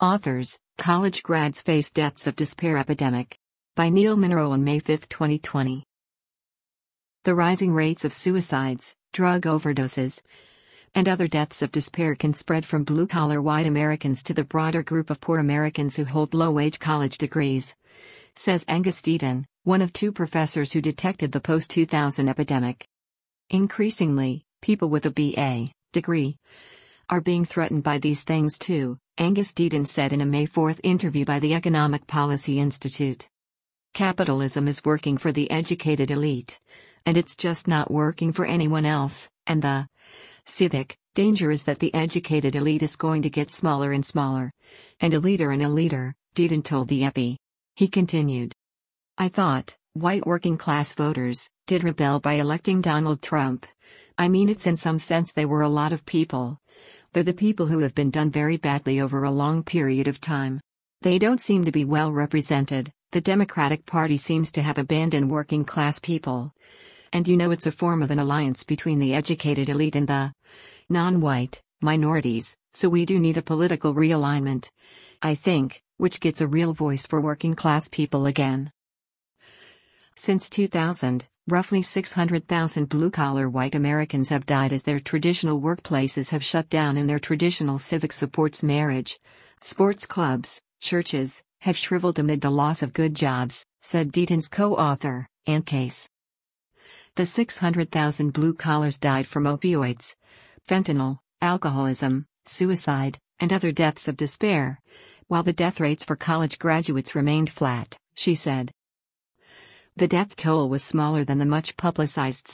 Authors, College Grads Face Deaths of Despair Epidemic. By Neil Monroe on May 5, 2020. The rising rates of suicides, drug overdoses, and other deaths of despair can spread from blue-collar white Americans to the broader group of poor Americans who hold low-wage college degrees, says Angus Deaton, one of two professors who detected the post-2000 epidemic. Increasingly, people with a BA degree are being threatened by these things too, Angus Deaton said in a May 4 interview by the Economic Policy Institute. Capitalism is working for the educated elite, and it's just not working for anyone else, and the civic danger is that the educated elite is going to get smaller and smaller, and eliter, Deaton told the Epi. He continued. I thought, white working class voters did rebel by electing Donald Trump. I mean, it's in some sense they were a lot of people. They're the people who have been done very badly over a long period of time. They don't seem to be well represented. The Democratic Party seems to have abandoned working class people. And it's a form of an alliance between the educated elite and the non-white minorities, so we do need a political realignment, I think, which gets a real voice for working class people again. Since 2000, roughly 600,000 blue-collar white Americans have died as their traditional workplaces have shut down and their traditional civic supports marriage, sports clubs, churches, have shriveled amid the loss of good jobs, said Deaton's co-author, Ann Case. The 600,000 blue-collars died from opioids, fentanyl, alcoholism, suicide, and other deaths of despair, while the death rates for college graduates remained flat, she said. The death toll was smaller than the much-publicized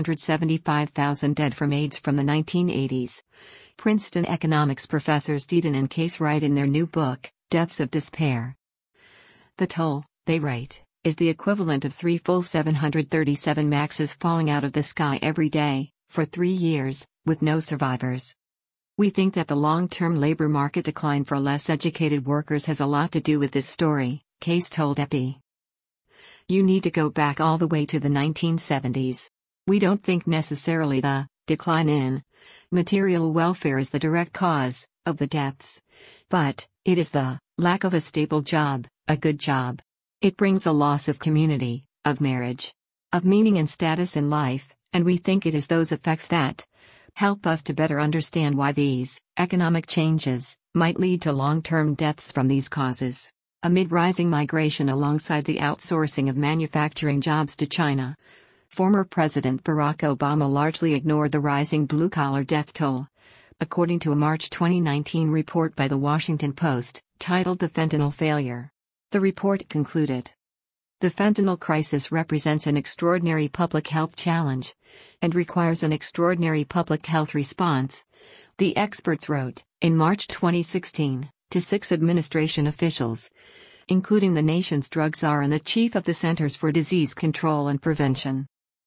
675,000 dead from AIDS from the 1980s. Princeton economics professors Deaton and Case write in their new book, Deaths of Despair. The toll, they write, is the equivalent of 3 full 737 Maxes falling out of the sky every day, for 3 years, with no survivors. We think that the long-term labor market decline for less educated workers has a lot to do with this story, Case told Epi. You need to go back all the way to the 1970s. We don't think necessarily the decline in material welfare is the direct cause of the deaths, but it is the lack of a stable job, a good job. It brings a loss of community, of marriage, of meaning and status in life, and we think it is those effects that help us to better understand why these economic changes might lead to long-term deaths from these causes. Amid rising migration alongside the outsourcing of manufacturing jobs to China, former President Barack Obama largely ignored the rising blue-collar death toll, according to a March 2019 report by The Washington Post, titled The Fentanyl Failure. The report concluded, the fentanyl crisis represents an extraordinary public health challenge and requires an extraordinary public health response, the experts wrote, in March 2016. To 6 administration officials, including the nation's drug czar and the chief of the Centers for Disease Control and Prevention.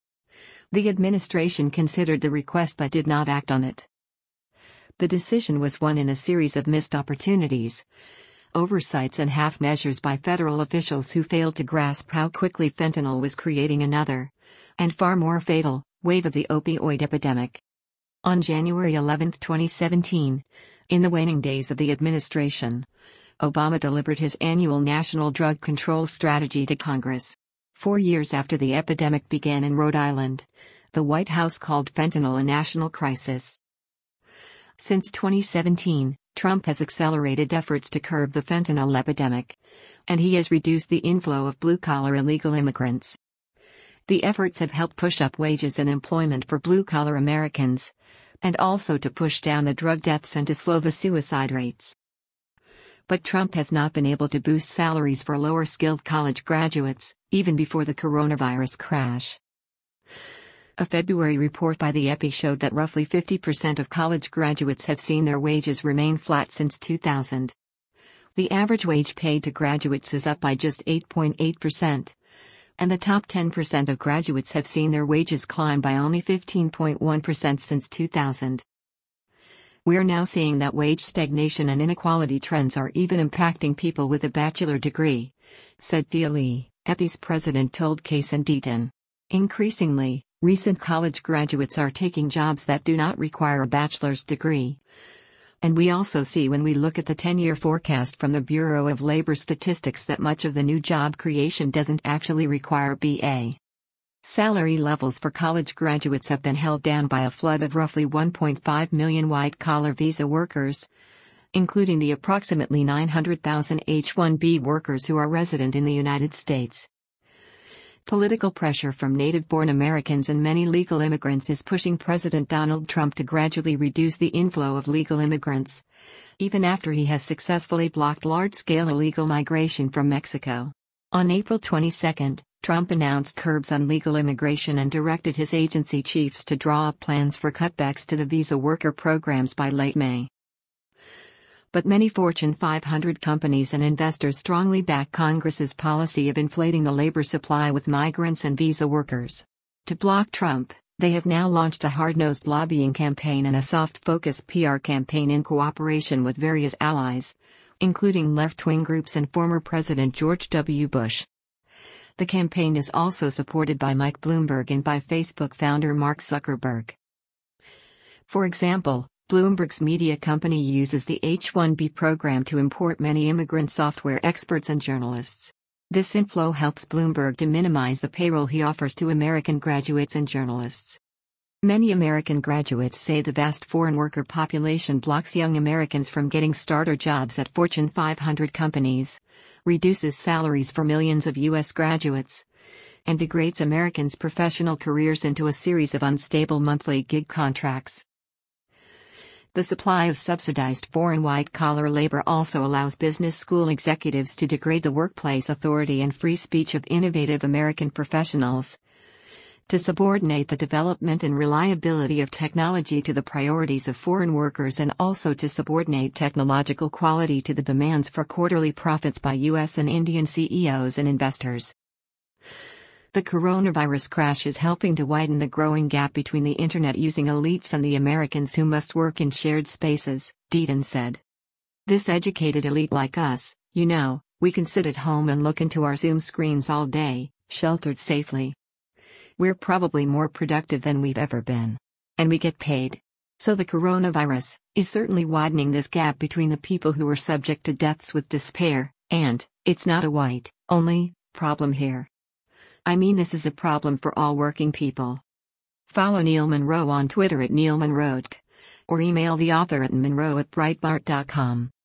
The administration considered the request but did not act on it. The decision was one in a series of missed opportunities, oversights and half measures by federal officials who failed to grasp how quickly fentanyl was creating another, and far more fatal, wave of the opioid epidemic. On January 11, 2017, in the waning days of the administration, Obama delivered his annual National Drug Control Strategy to Congress. 4 years after the epidemic began in Rhode Island, the White House called fentanyl a national crisis. Since 2017, Trump has accelerated efforts to curb the fentanyl epidemic, and he has reduced the inflow of blue-collar illegal immigrants. The efforts have helped push up wages and employment for blue-collar Americans, and also to push down the drug deaths and to slow the suicide rates. But Trump has not been able to boost salaries for lower-skilled college graduates, even before the coronavirus crash. A February report by the Epi showed that roughly 50% of college graduates have seen their wages remain flat since 2000. The average wage paid to graduates is up by just 8.8%. And the top 10% of graduates have seen their wages climb by only 15.1% since 2000. We are now seeing that wage stagnation and inequality trends are even impacting people with a bachelor degree, said Thea Lee, Epi's president told Case and Deaton. Increasingly, recent college graduates are taking jobs that do not require a bachelor's degree, And we also see when we look at the 10-year forecast from the Bureau of Labor Statistics that much of the new job creation doesn't actually require BA. Salary levels for college graduates have been held down by a flood of roughly 1.5 million white-collar visa workers, including the approximately 900,000 H-1B workers who are resident in the United States. Political pressure from native-born Americans and many legal immigrants is pushing President Donald Trump to gradually reduce the inflow of legal immigrants, even after he has successfully blocked large-scale illegal migration from Mexico. On April 22, Trump announced curbs on legal immigration and directed his agency chiefs to draw up plans for cutbacks to the visa worker programs by late May. But many Fortune 500 companies and investors strongly back Congress's policy of inflating the labor supply with migrants and visa workers. To block Trump, they have now launched a hard-nosed lobbying campaign and a soft-focused PR campaign in cooperation with various allies, including left-wing groups and former President George W. Bush. The campaign is also supported by Mike Bloomberg and by Facebook founder Mark Zuckerberg. For example, Bloomberg's media company uses the H-1B program to import many immigrant software experts and journalists. This inflow helps Bloomberg to minimize the payroll he offers to American graduates and journalists. Many American graduates say the vast foreign worker population blocks young Americans from getting starter jobs at Fortune 500 companies, reduces salaries for millions of U.S. graduates, and degrades Americans' professional careers into a series of unstable monthly gig contracts. The supply of subsidized foreign white-collar labor also allows business school executives to degrade the workplace authority and free speech of innovative American professionals, to subordinate the development and reliability of technology to the priorities of foreign workers, and also to subordinate technological quality to the demands for quarterly profits by U.S. and Indian CEOs and investors. The coronavirus crash is helping to widen the growing gap between the internet-using elites and the Americans who must work in shared spaces, Deaton said. This educated elite like us, we can sit at home and look into our Zoom screens all day, sheltered safely. We're probably more productive than we've ever been. And we get paid. So the coronavirus is certainly widening this gap between the people who are subject to deaths with despair, and it's not a white-only problem here. I mean, this is a problem for all working people. Follow Neil Munro on Twitter @NeilMunroTK, or email the author at munro@breitbart.com.